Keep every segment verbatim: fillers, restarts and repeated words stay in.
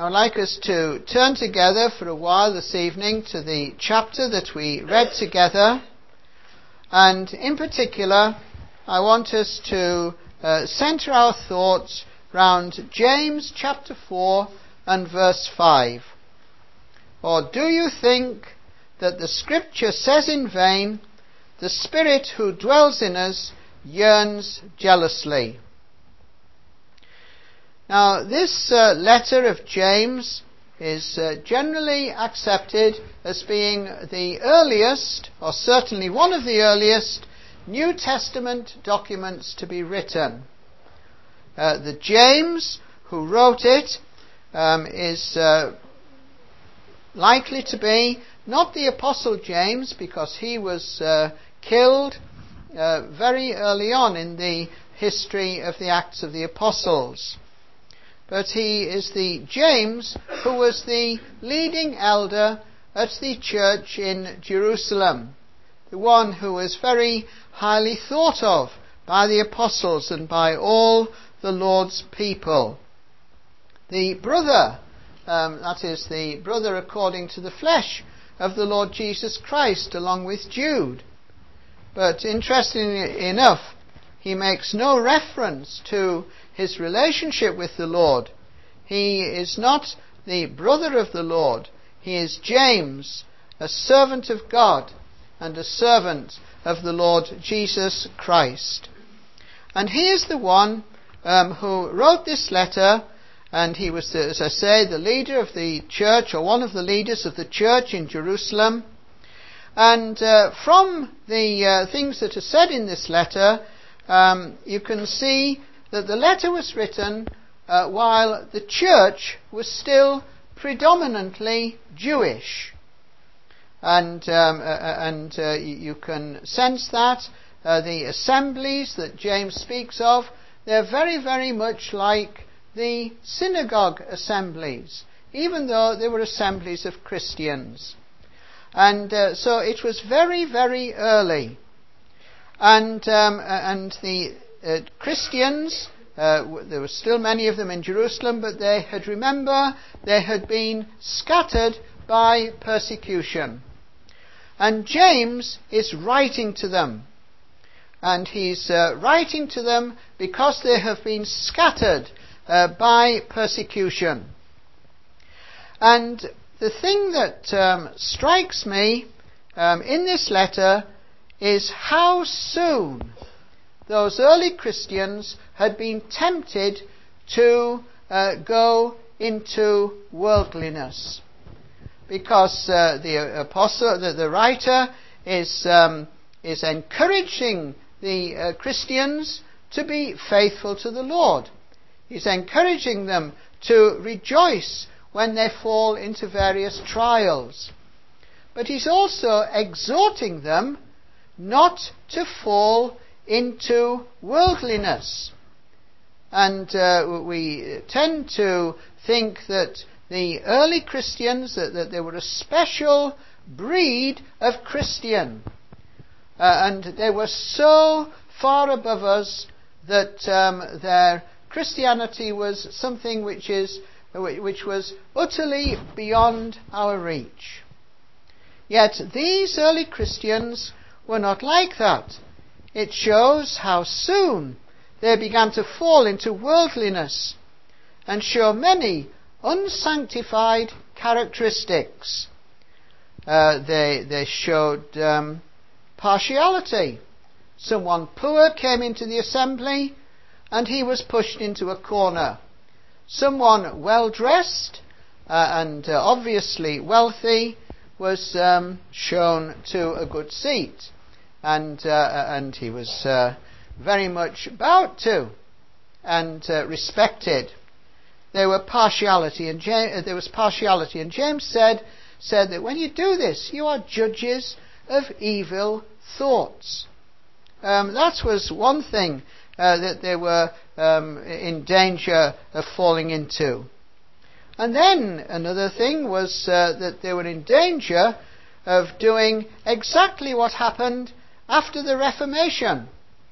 I'd like us to turn together for a while this evening to the chapter that we read together. And in particular, I want us to uh, centre our thoughts round James chapter four and verse five. Or do you think that the Scripture says in vain, the Spirit who dwells in us yearns jealously? Now, this uh, letter of James is uh, generally accepted as being the earliest, or certainly one of the earliest, New Testament documents to be written. Uh, the James who wrote it um, is uh, likely to be not the Apostle James, because he was uh, killed uh, very early on in the history of the Acts of the Apostles. But he is the James who was the leading elder at the church in Jerusalem, the one who was very highly thought of by the apostles and by all the Lord's people. The brother, um, that is the brother according to the flesh of the Lord Jesus Christ, along with Jude. But interestingly enough, he makes no reference to his relationship with the Lord. He is not the brother of the Lord. He is James, a servant of God and a servant of the Lord Jesus Christ. And he is the one um, who wrote this letter, and he was, the, as I say, the leader of the church, or one of the leaders of the church in Jerusalem. And uh, from the uh, things that are said in this letter, um, you can see that the letter was written uh, while the church was still predominantly Jewish. And, um, uh, and uh, you can sense that. Uh, the assemblies that James speaks of, they're very, very much like the synagogue assemblies, even though they were assemblies of Christians. And uh, so it was very, very early. And, um, and the Uh, Christians, uh, w- there were still many of them in Jerusalem, but they had, remember, they had been scattered by persecution. And James is writing to them. And he's uh, writing to them because they have been scattered uh, by persecution. And the thing that um, strikes me um, in this letter is how soon those early Christians had been tempted to uh, go into worldliness, because uh, the apostle, the, the writer, is um, is encouraging the uh, Christians to be faithful to the Lord. He's encouraging them to rejoice when they fall into various trials, but he's also exhorting them not to fall into worldliness. And uh, we tend to think that the early Christians, that, that they were a special breed of Christian, uh, and they were so far above us that um, their Christianity was something which is which was utterly beyond our reach. Yet these early Christians were not like that. It shows how soon they began to fall into worldliness and show many unsanctified characteristics. Uh, they, they showed um, partiality. Someone poor came into the assembly and he was pushed into a corner. Someone well-dressed uh, and uh, obviously wealthy was um, shown to a good seat. And uh, and he was uh, very much bowed to and uh, respected. There were partiality, and James, there was partiality, and James said said that when you do this, you are judges of evil thoughts. Um, that was one thing uh, that they were um, in danger of falling into. And then another thing was uh, that they were in danger of doing exactly what happened after the Reformation.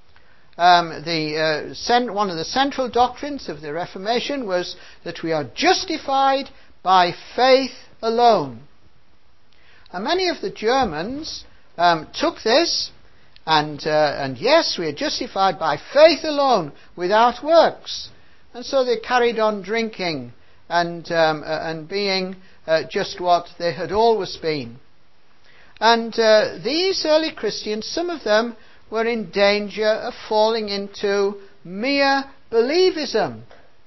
Um, the uh, cent- one of the central doctrines of the Reformation was that we are justified by faith alone. And many of the Germans um, took this, and, uh, and yes, we are justified by faith alone, without works. And so they carried on drinking and, um, uh, and being uh, just what they had always been. And uh, these early Christians, some of them were in danger of falling into mere believism.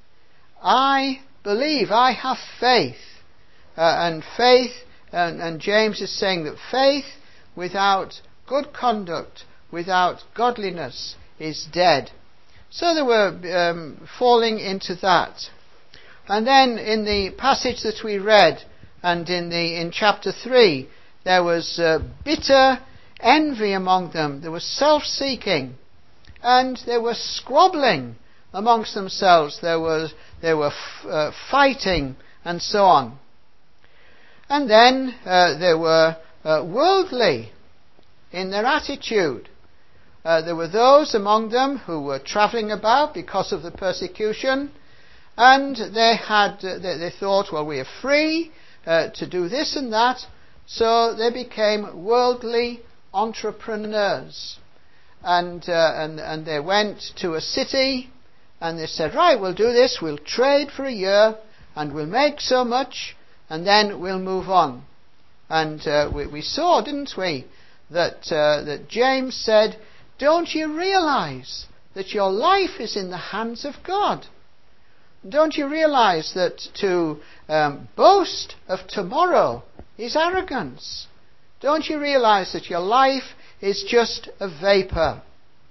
I believe, I have faith. Uh, and faith, and, and James is saying that faith without good conduct, without godliness, is dead. So they were um, falling into that. And then in the passage that we read, and in the in chapter three, there was uh, bitter envy among them. There was self-seeking, and they were squabbling amongst themselves. There was they were f- uh, fighting, and so on. And then uh, they were uh, worldly in their attitude. Uh, there were those among them who were travelling about because of the persecution, and they had uh, they, they thought, well, we are free uh, to do this and that, so they became worldly entrepreneurs. And, uh, and and they went to a city, and they said, right, we'll do this, we'll trade for a year, and we'll make so much, and then we'll move on. And uh, we, we saw, didn't we, that uh, that James said, don't you realize that your life is in the hands of God? Don't you realize that to um, boast of tomorrow is arrogance? Don't you realize that your life is just a vapor?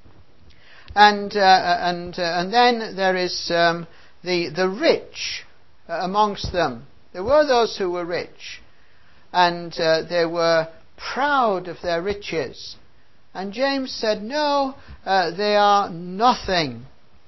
And uh, and uh, and then there is um, the the rich uh, amongst them. There were those who were rich, and uh, they were proud of their riches. And James said, no, uh, they are nothing.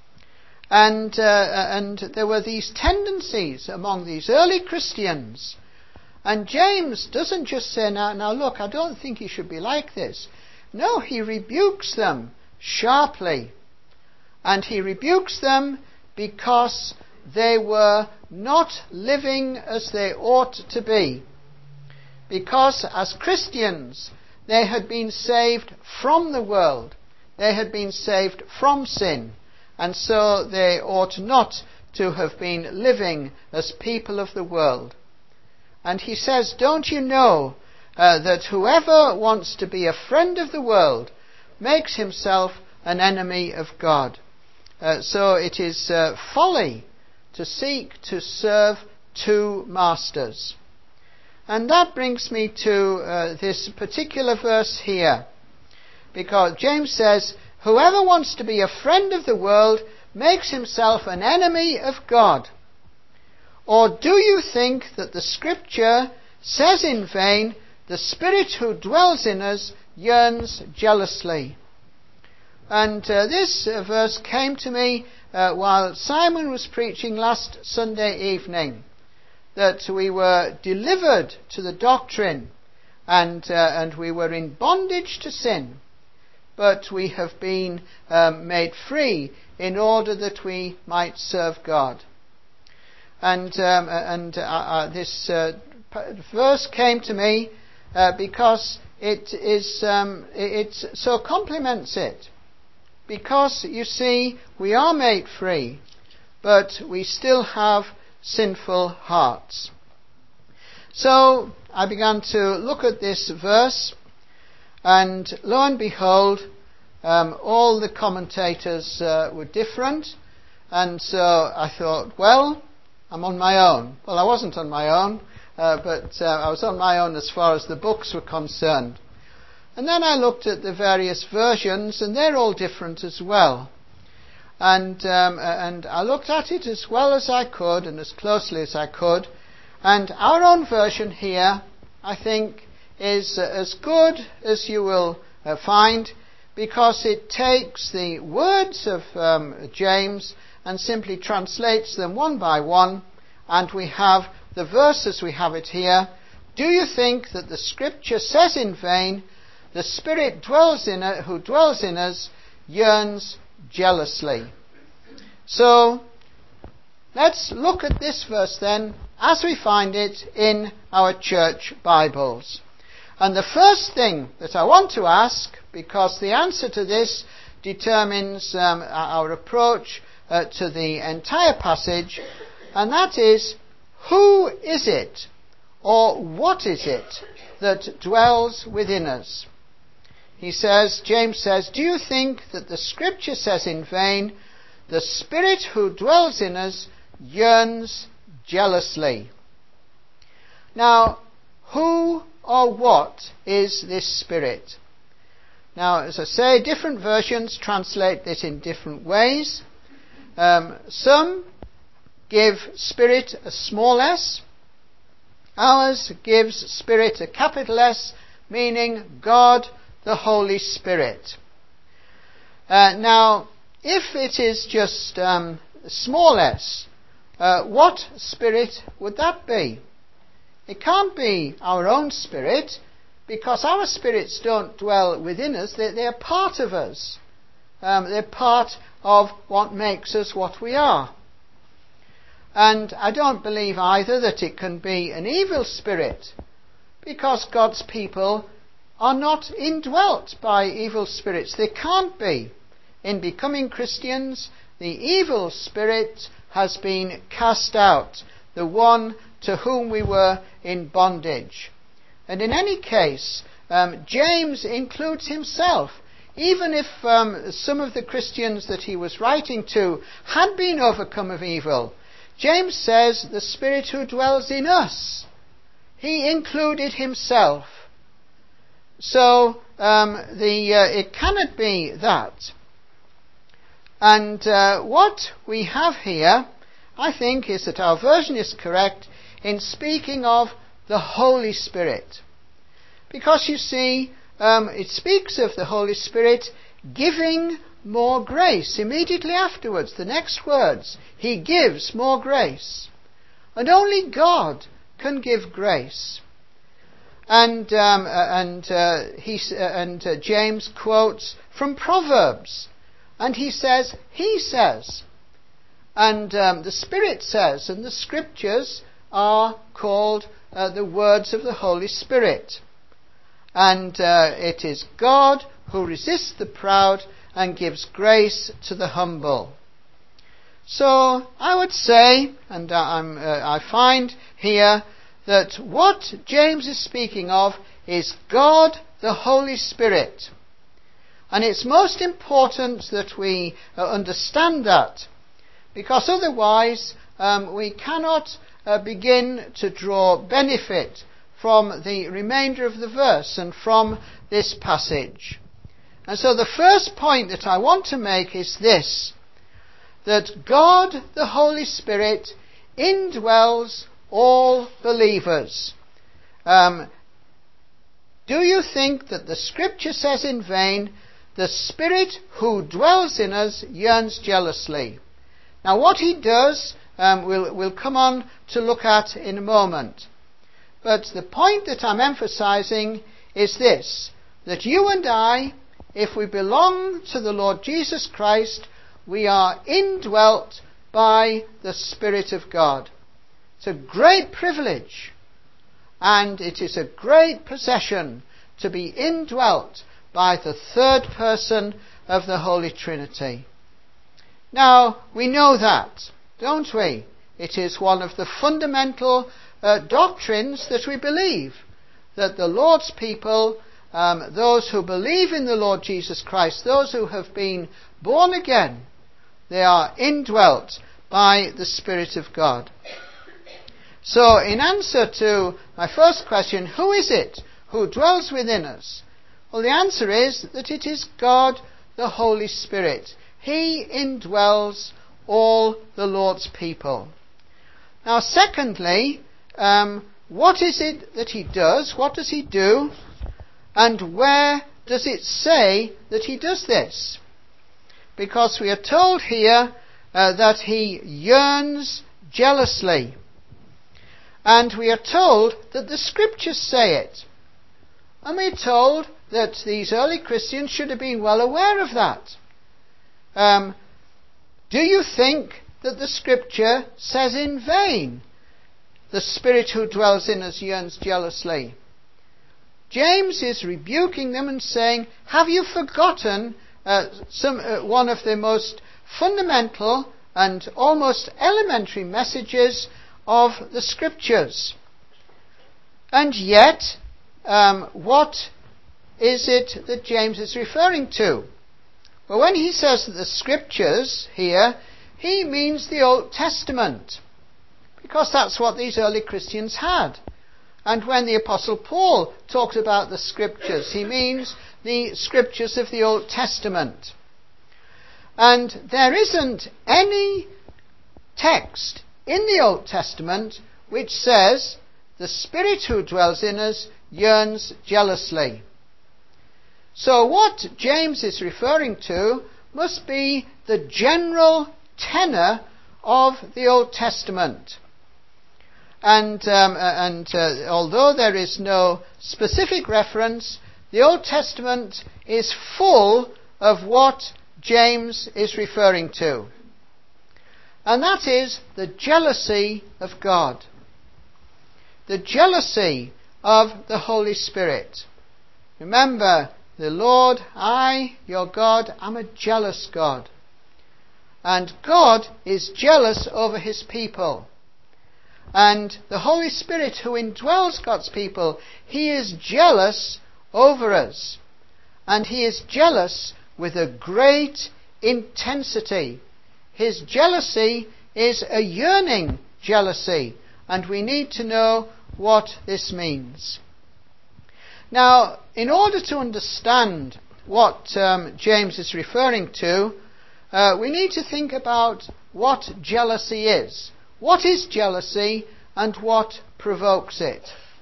And uh, and there were these tendencies among these early Christians. And James doesn't just say, now, now look, I don't think you should be like this. No, he rebukes them sharply. And he rebukes them because they were not living as they ought to be. Because as Christians, they had been saved from the world. They had been saved from sin. And so they ought not to have been living as people of the world. And he says, don't you know uh, that whoever wants to be a friend of the world makes himself an enemy of God? Uh, so it is uh, folly to seek to serve two masters. And that brings me to uh, this particular verse here. Because James says, whoever wants to be a friend of the world makes himself an enemy of God. Or do you think that the Scripture says in vain, the Spirit who dwells in us yearns jealously? And uh, this uh, verse came to me uh, while Simon was preaching last Sunday evening, that we were delivered to the doctrine, and uh, and we were in bondage to sin, but we have been um, made free in order that we might serve God. And um, and uh, uh, this uh, verse came to me uh, because it is um, it, it so complements it. Because, you see, we are made free, but we still have sinful hearts. So I began to look at this verse, and lo and behold, um, all the commentators uh, were different, and so I thought, well, I'm on my own. Well, I wasn't on my own, uh, but uh, I was on my own as far as the books were concerned. And then I looked at the various versions, and they're all different as well. And um, and I looked at it as well as I could, and as closely as I could. And our own version here, I think, is uh, as good as you will uh, find, because it takes the words of um, James and simply translates them one by one, and we have the verses we have it here. Do you think that the Scripture says in vain, the Spirit dwells in it, who dwells in us yearns jealously? So let's look at this verse then as we find it in our church Bibles. And the first thing that I want to ask, because the answer to this determines um, our approach uh, to the entire passage, and that is, who is it, or what is it, that dwells within us? He says, James says, do you think that the Scripture says in vain, the Spirit who dwells in us yearns jealously? Now, who or what is this Spirit? Now, as I say, different versions translate this in different ways. Um, some give Spirit a small s. Ours gives Spirit a capital S, meaning God the Holy Spirit. Uh, now, if it is just um, small s, uh, what Spirit would that be? It can't be our own spirit, because our spirits don't dwell within us. They're, they're part of us. Um, they're part of what makes us what we are. And I don't believe either that it can be an evil spirit, because God's people are not indwelt by evil spirits. They can't be. In becoming Christians, the evil spirit has been cast out, the one to whom we were in bondage. And in any case, um, James includes himself. Even if um, some of the Christians that he was writing to had been overcome of evil, James says the Spirit who dwells in us, he included himself. So um, the uh, it cannot be that. And uh, what we have here, I think, is that our version is correct in speaking of the Holy Spirit. Because you see, um, it speaks of the Holy Spirit giving more grace. Immediately afterwards, the next words, he gives more grace. And only God can give grace. And um, uh, and uh, he uh, and uh, James quotes from Proverbs, and he says, he says, and um, the Spirit says, and the Scriptures are called uh, the words of the Holy Spirit. And uh, it is God who resists the proud and gives grace to the humble. So I would say, and I'm, uh, I find here, that what James is speaking of is God the Holy Spirit. And it's most important that we uh, understand that, because otherwise um, we cannot uh, begin to draw benefit from the remainder of the verse and from this passage. And so the first point that I want to make is this, that God the Holy Spirit indwells all believers. Um, do you think that the Scripture says in vain, the Spirit who dwells in us yearns jealously? Now what he does, um, we'll, we'll come on to look at in a moment. But the point that I'm emphasizing is this, that you and I, if we belong to the Lord Jesus Christ, we are indwelt by the Spirit of God. It's a great privilege, and it is a great possession to be indwelt by the third person of the Holy Trinity. Now, we know that, don't we? It is one of the fundamental uh, doctrines that we believe, that the Lord's people, um, those who believe in the Lord Jesus Christ, those who have been born again, they are indwelt by the Spirit of God. So, in answer to my first question, who is it who dwells within us? Well, the answer is that it is God, the Holy Spirit. He indwells all the Lord's people. Now, secondly, um, what is it that he does? What does he do? And where does it say that he does this? Because we are told here uh, that he yearns jealously. And we are told that the Scriptures say it. And we are told that these early Christians should have been well aware of that. Um, do you think that the Scripture says in vain, the Spirit who dwells in us yearns jealously. James is rebuking them and saying, have you forgotten uh, some uh, one of the most fundamental and almost elementary messages of the Scriptures? And yet, um, what is it that James is referring to? Well, when he says that the Scriptures here, he means the Old Testament, because that's what these early Christians had. And when the Apostle Paul talks about the Scriptures, he means the Scriptures of the Old Testament. And there isn't any text in the Old Testament which says, the Spirit who dwells in us yearns jealously. So what James is referring to must be the general tenor of the Old Testament. And, um, and uh, although there is no specific reference, the Old Testament is full of what James is referring to. And that is the jealousy of God. The jealousy of the Holy Spirit. Remember, the Lord, I, your God, am a jealous God. And God is jealous over his people. And the Holy Spirit who indwells God's people, he is jealous over us. And he is jealous with a great intensity. His jealousy is a yearning jealousy. And we need to know what this means. Now, in order to understand what um, James is referring to, uh, we need to think about what jealousy is. What is jealousy and what provokes it?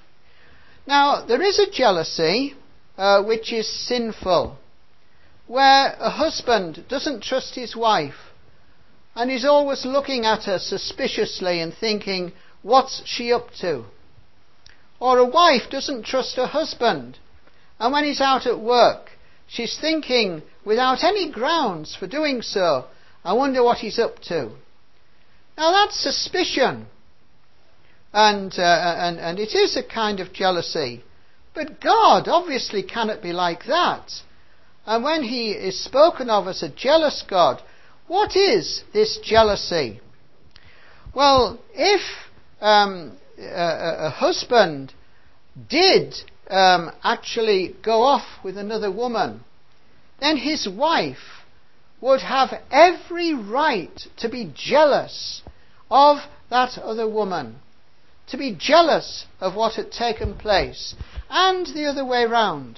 Now, there is a jealousy uh, which is sinful, where a husband doesn't trust his wife and is always looking at her suspiciously and thinking, what's she up to? Or a wife doesn't trust her husband, and when he's out at work, she's thinking, without any grounds for doing so, I wonder what he's up to. Now that's suspicion, and, uh, and, and it is a kind of jealousy. But God obviously cannot be like that. And when he is spoken of as a jealous God, what is this jealousy? Well, if um, a, a husband did um, actually go off with another woman, then his wife would have every right to be jealous of that other woman, to be jealous of what had taken place, and the other way round.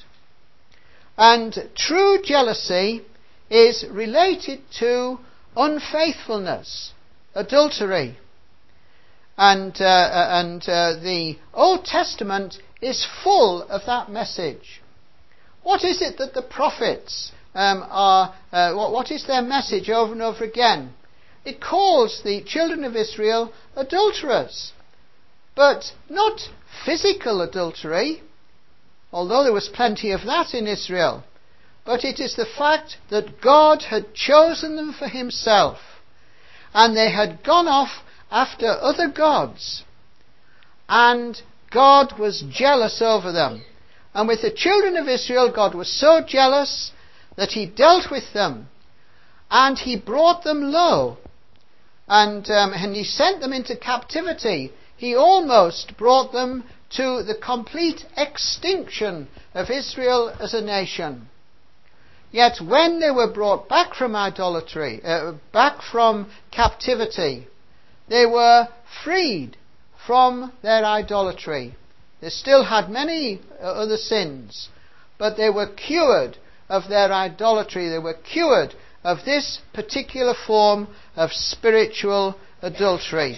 And true jealousy is related to unfaithfulness, adultery. And, uh, and uh, the Old Testament is full of that message. What is it that the prophets um, are, uh, what, what is their message over and over again? It calls the children of Israel adulterers. But not physical adultery, although there was plenty of that in Israel. But it is the fact that God had chosen them for himself, and they had gone off after other gods, and God was jealous over them. And with the children of Israel, God was so jealous that he dealt with them, and he brought them low, and, um, and he sent them into captivity. He almost brought them to the complete extinction of Israel as a nation. Yet when they were brought back from idolatry, uh, back from captivity, they were freed from their idolatry. They still had many uh, other sins, but they were cured of their idolatry. They were cured of this particular form of spiritual adultery.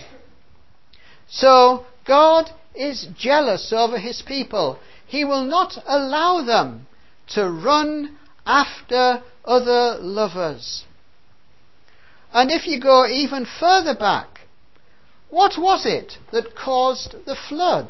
So God is jealous over his people. He will not allow them to run after other lovers. And if you go even further back, what was it that caused the flood?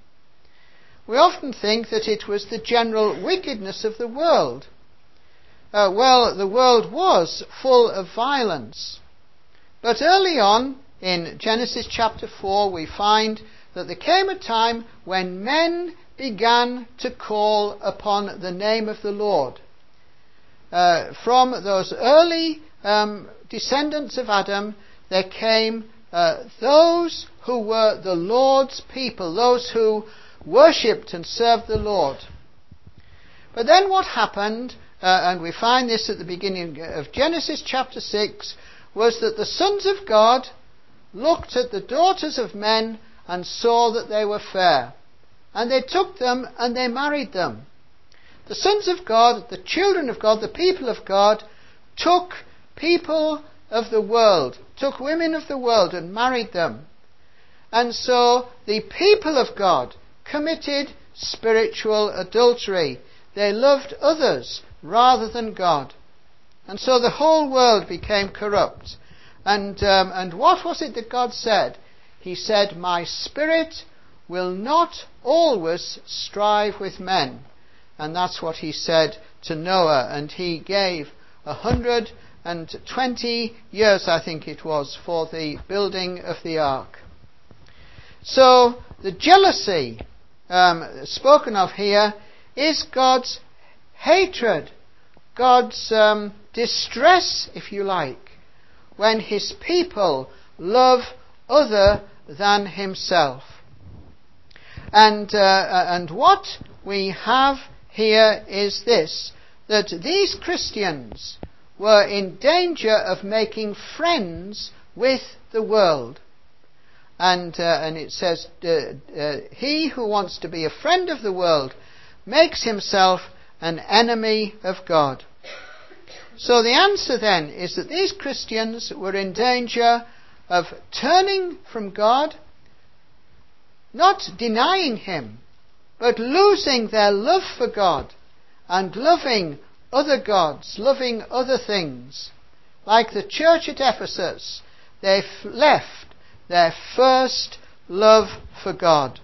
We often think that it was the general wickedness of the world. Uh, well, the world was full of violence. But early on, in Genesis chapter four, we find that there came a time when men began to call upon the name of the Lord. Uh, from those early um, descendants of Adam, there came uh, those who were the Lord's people, those who worshipped and served the Lord. But then what happened, uh, and we find this at the beginning of Genesis chapter six, was that the sons of God looked at the daughters of men and saw that they were fair. And they took them and they married them. The sons of God, the children of God, the people of God, took people of the world, took women of the world and married them. And so the people of God committed spiritual adultery. They loved others rather than God. And so the whole world became corrupt. And, um, and what was it that God said? He said, "My spirit will not always strive with men." And that's what he said to Noah. And he gave a hundred and twenty years, I think it was, for the building of the ark. So the jealousy um, spoken of here is God's hatred, God's um, distress, if you like, when his people love other than himself. And, uh, and what we have here is this, that these Christians were in danger of making friends with the world. And, uh, and it says, uh, uh, he who wants to be a friend of the world makes himself an enemy of God. So the answer then is that these Christians were in danger of turning from God, not denying him, but losing their love for God and loving other gods, loving other things. Like the church at Ephesus, they f- left their first love for God.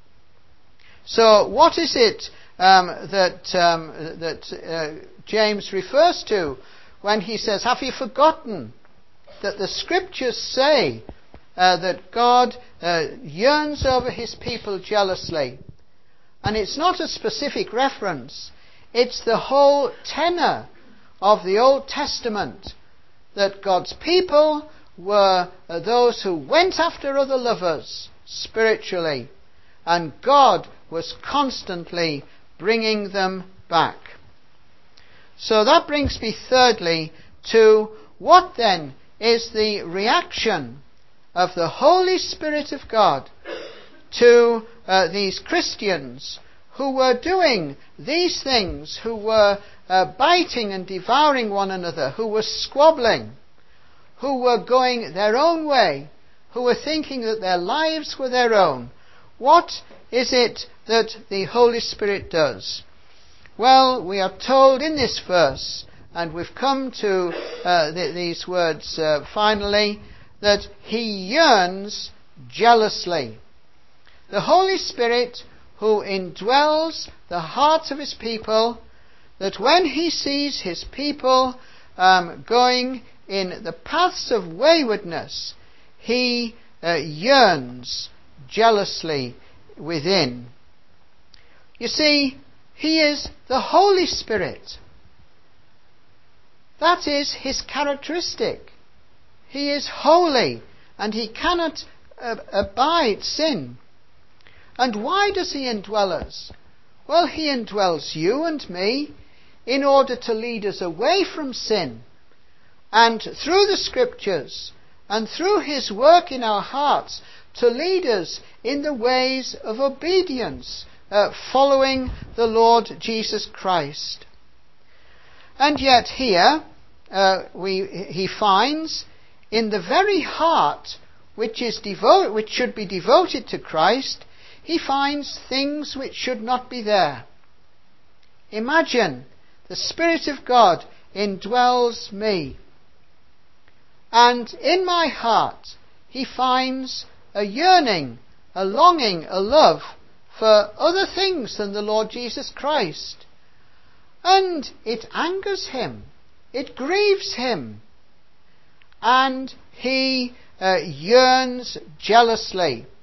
So what is it um, that, um, that uh, James refers to when he says, "Have you forgotten that the scriptures say uh, that God uh, yearns over his people jealously?" And it's not a specific reference, it's the whole tenor of the Old Testament, that God's people were uh, those who went after other lovers spiritually, and God was constantly bringing them back. So that brings me thirdly to what then is the reaction of the Holy Spirit of God to uh, these Christians who were doing these things, who were uh, biting and devouring one another, who were squabbling, who were going their own way, who were thinking that their lives were their own. What is it that the Holy Spirit does? Well, we are told in this verse, and we've come to uh, th- these words uh, finally, that he yearns jealously. The Holy Spirit, who indwells the hearts of his people, that when he sees his people um, going in the paths of waywardness, he uh, yearns jealously within. You see, he is the Holy Spirit. That is his characteristic. He is holy, and he cannot uh, abide sin. And why does he indwell us? Well, he indwells you and me in order to lead us away from sin. And through the Scriptures, and through his work in our hearts, to lead us in the ways of obedience, uh, following the Lord Jesus Christ. And yet here, uh, we, he finds in the very heart which is devo- which should be devoted to Christ, he finds things which should not be there. Imagine, the Spirit of God indwells me, and in my heart he finds a yearning, a longing, a love for other things than the Lord Jesus Christ. And it angers him, it grieves him, and he uh, yearns jealously.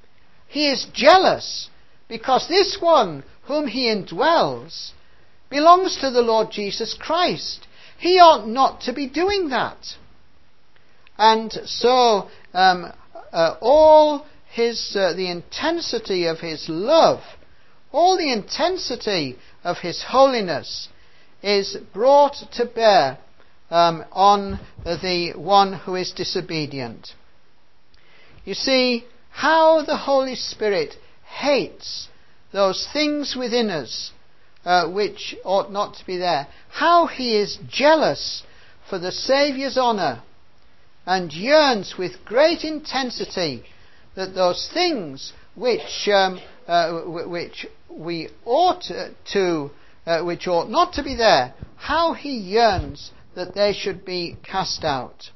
He is jealous because this one whom he indwells belongs to the Lord Jesus Christ. He ought not to be doing that. And so um, uh, all his uh, the intensity of his love, all the intensity of his holiness is brought to bear um, on the one who is disobedient. You see how the Holy Spirit hates those things within us uh, which ought not to be there. How he is jealous for the Saviour's honour and yearns with great intensity that those things which um, uh, which we ought to, uh, which ought not to be there, how he yearns that they should be cast out.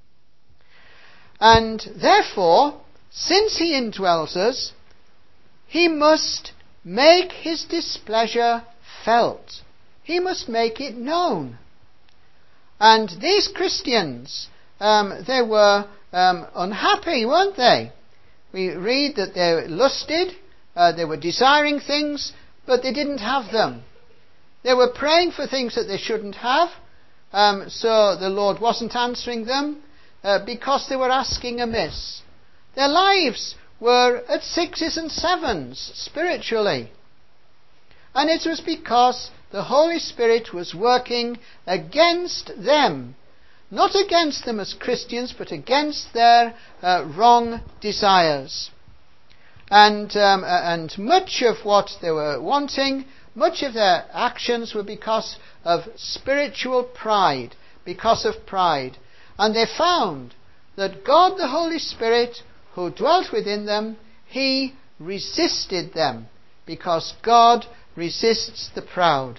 And therefore, since he indwells us, he must make his displeasure felt. He must make it known. And these Christians, um, they were um, unhappy, weren't they? We read that they lusted, uh, they were desiring things, but they didn't have them. They were praying for things that they shouldn't have, um, so the Lord wasn't answering them uh, because they were asking amiss. Their lives were at sixes and sevens spiritually. And it was because the Holy Spirit was working against them. Not against them as Christians, but against their uh, wrong desires. And, um, and much of what they were wanting, much of their actions were because of spiritual pride, because of pride. And they found that God the Holy Spirit, who dwelt within them, he resisted them, because God resists the proud.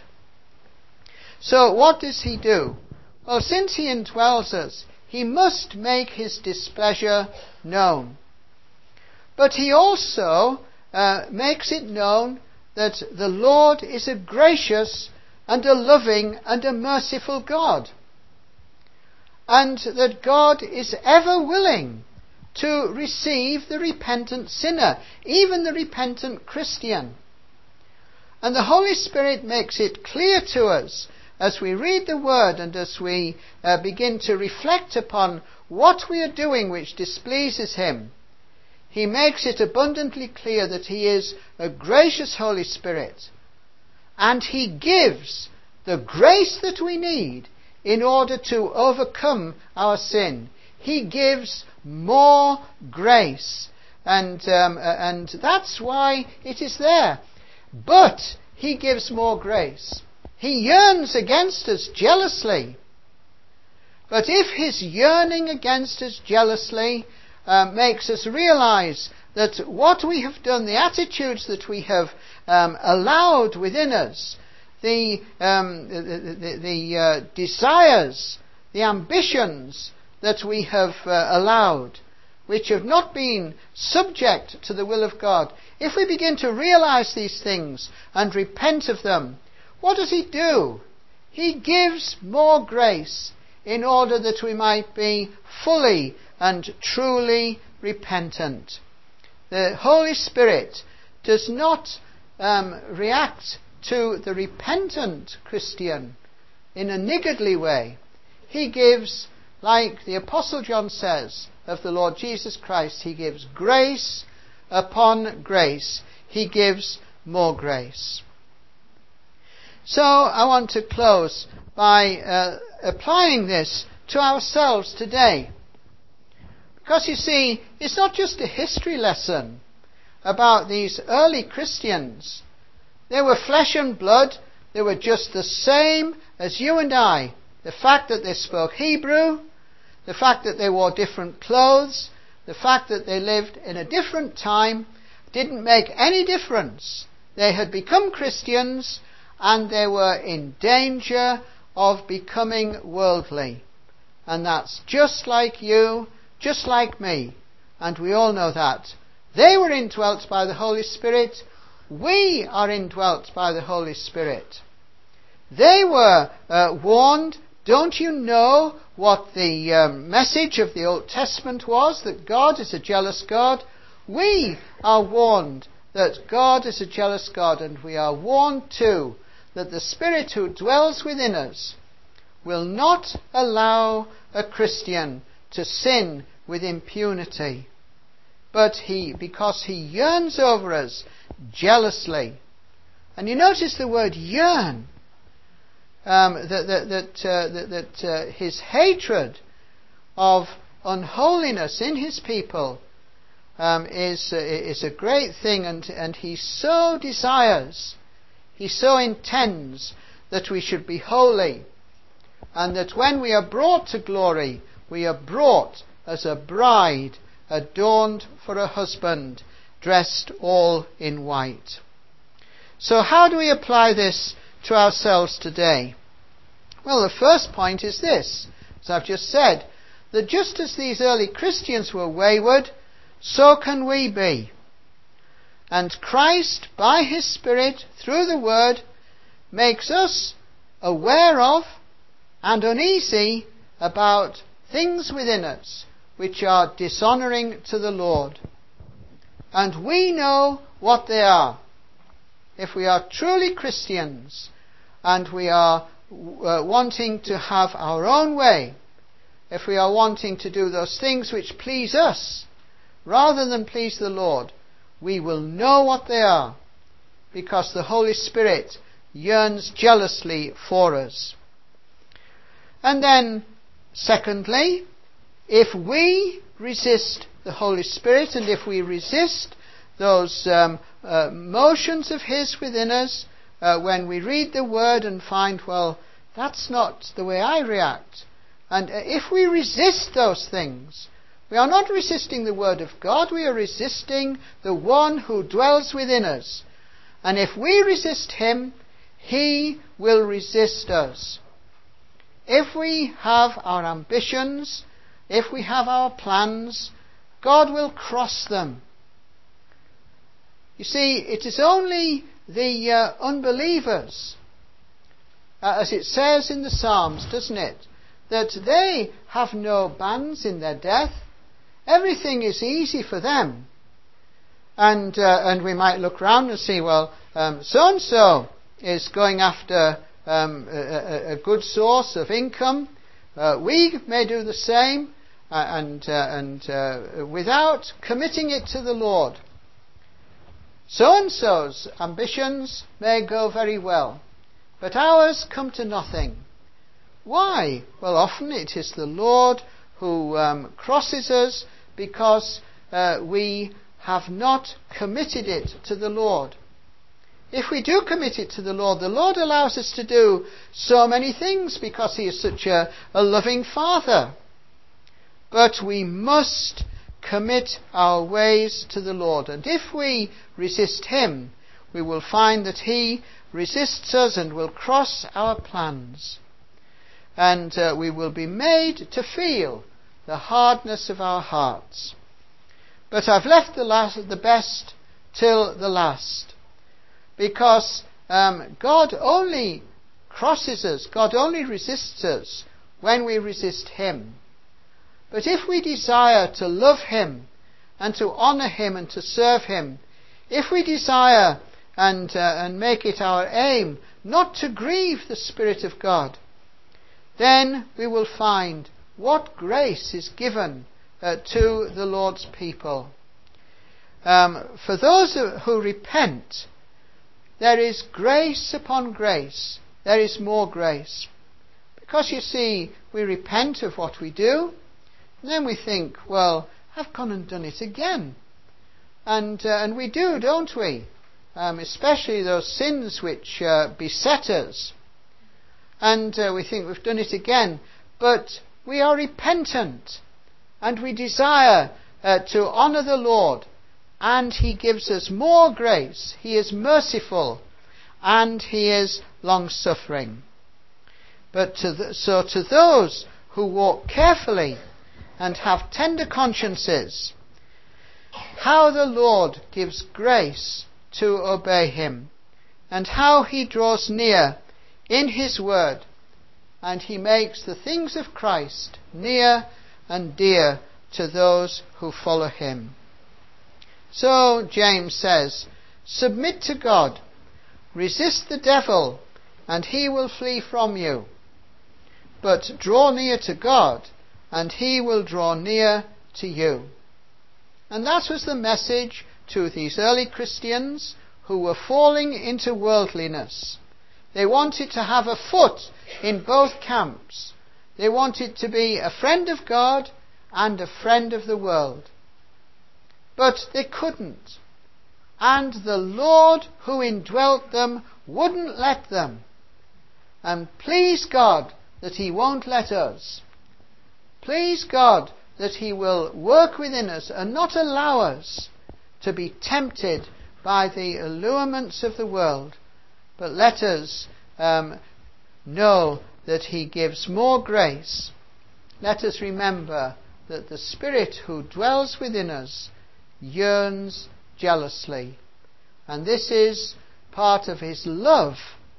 So what does he do? Well, since he indwells us, he must make his displeasure known. But he also uh, makes it known that the Lord is a gracious and a loving and a merciful God. And that God is ever willing to receive the repentant sinner, even the repentant Christian. And the Holy Spirit makes it clear to us as we read the Word and as we uh, begin to reflect upon what we are doing which displeases him. He makes it abundantly clear that he is a gracious Holy Spirit, and he gives the grace that we need in order to overcome our sin. He gives more grace, and um, and that's why it is there. But he gives more grace. He yearns against us jealously. But if his yearning against us jealously uh, makes us realize that what we have done, the attitudes that we have um, allowed within us, the, um, the, the, the uh, desires, the ambitions that we have uh, allowed, which have not been subject to the will of God, if we begin to realize these things and repent of them, what does he do? He gives more grace in order that we might be fully and truly repentant. The Holy Spirit does not um, react to the repentant Christian in a niggardly way. He gives, like the Apostle John says of the Lord Jesus Christ, he gives grace upon grace. He gives more grace. So I want to close by uh, applying this to ourselves today. Because you see, it's not just a history lesson about these early Christians. They were flesh and blood. They were just the same as you and I. The fact that they spoke Hebrew, the fact that they wore different clothes, the fact that they lived in a different time didn't make any difference. They had become Christians, and they were in danger of becoming worldly. And that's just like you, just like me. And we all know that. They were indwelt by the Holy Spirit. We are indwelt by the Holy Spirit. They were uh, warned. Don't you know what the um, message of the Old Testament was? That God is a jealous God. We are warned that God is a jealous God, and we are warned too that the Spirit who dwells within us will not allow a Christian to sin with impunity, but he, because he yearns over us jealously. And you notice the word yearn, um, that, that, that, uh, that, that uh, his hatred of unholiness in his people um, is, uh, is a great thing, and, and he so desires, he so intends that we should be holy, and that when we are brought to glory, we are brought as a bride adorned for a husband, dressed all in white. So how do we apply this to ourselves today? Well, the first point is this, as I've just said, that just as these early Christians were wayward, so can we be. And Christ, by his Spirit, through the Word, makes us aware of and uneasy about things within us which are dishonouring to the Lord. And we know what they are. If we are truly Christians and we are uh, wanting to have our own way, if we are wanting to do those things which please us rather than please the Lord, we will know what they are, because the Holy Spirit yearns jealously for us. And then, secondly, if we resist the Holy Spirit, and if we resist those um, uh, motions of his within us, uh, when we read the Word and find, well, that's not the way I react, and if we resist those things, we are not resisting the Word of God, we are resisting the one who dwells within us. And if we resist him, he will resist us. If we have our ambitions, if we have our plans, God will cross them. You see, it is only the uh, unbelievers, uh, as it says in the Psalms, doesn't it, that they have no bands in their death. Everything is easy for them. And uh, and we might look round and see, well, um, so-and-so is going after um, a, a good source of income. Uh, we may do the same, uh, and, uh, and uh, without committing it to the Lord. So-and-so's ambitions may go very well, but ours come to nothing. Why? Well, often it is the Lord who um, crosses us because uh, we have not committed it to the Lord. If we do commit it to the Lord, the Lord allows us to do so many things because he is such a, a loving Father. But we must commit our ways to the Lord. And if we resist him, we will find that he resists us and will cross our plans. And uh, we will be made to feel the hardness of our hearts. But I've left the last, the best till the last, because um, God only crosses us, God only resists us when we resist him. But if we desire to love him and to honour him and to serve him, if we desire and, uh, and make it our aim not to grieve the Spirit of God, then we will find what grace is given uh, to the Lord's people. Um, for those who, who repent, there is grace upon grace. There is more grace. Because you see, we repent of what we do, and then we think, well, I've gone and done it again. And, uh, and we do, don't we? Um, especially those sins which uh, beset us. And uh, we think we've done it again. But we are repentant, and we desire uh, to honour the Lord, and he gives us more grace. He is merciful, and he is long-suffering. But to the, so to those who walk carefully and have tender consciences, how the Lord gives grace to obey him, and how he draws near in his word, and he makes the things of Christ near and dear to those who follow him. So James says, submit to God, resist the devil, and he will flee from you. But draw near to God, and he will draw near to you. And that was the message to these early Christians who were falling into worldliness. They wanted to have a foot in both camps. They wanted to be a friend of God and a friend of the world. But they couldn't. And the Lord who indwelt them wouldn't let them. And please God that he won't let us. Please God that he will work within us and not allow us to be tempted by the allurements of the world, but let us um, know that he gives more grace. Let us remember that the Spirit who dwells within us yearns jealously, and this is part of his love,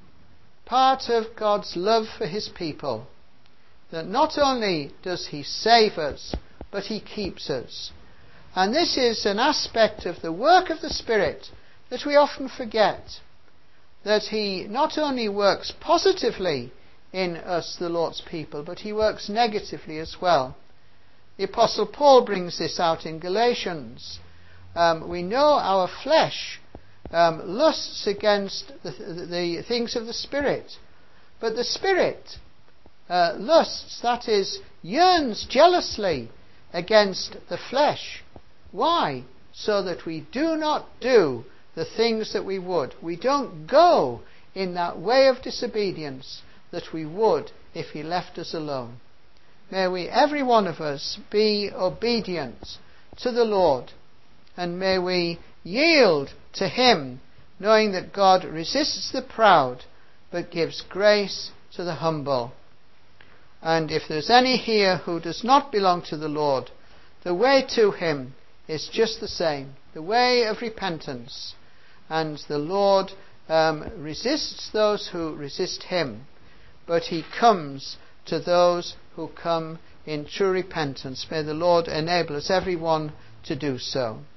part of God's love for his people, that not only does he save us, but he keeps us. And this is an aspect of the work of the Spirit that we often forget, that he not only works positively in us, the Lord's people, but he works negatively as well. The Apostle Paul brings this out in Galatians. Um, we know our flesh um, lusts against the, the things of the Spirit, but the Spirit uh, lusts, that is, yearns jealously against the flesh. Why? So that we do not do the things that we would. We don't go in that way of disobedience that we would if he left us alone. May we, every one of us, be obedient to the Lord, and may we yield to him, knowing that God resists the proud but gives grace to the humble. And if there's any here who does not belong to the Lord, the way to him is just the same, the way of repentance. And the Lord um, resists those who resist him, but he comes to those who come in true repentance. May the Lord enable us, everyone, to do so.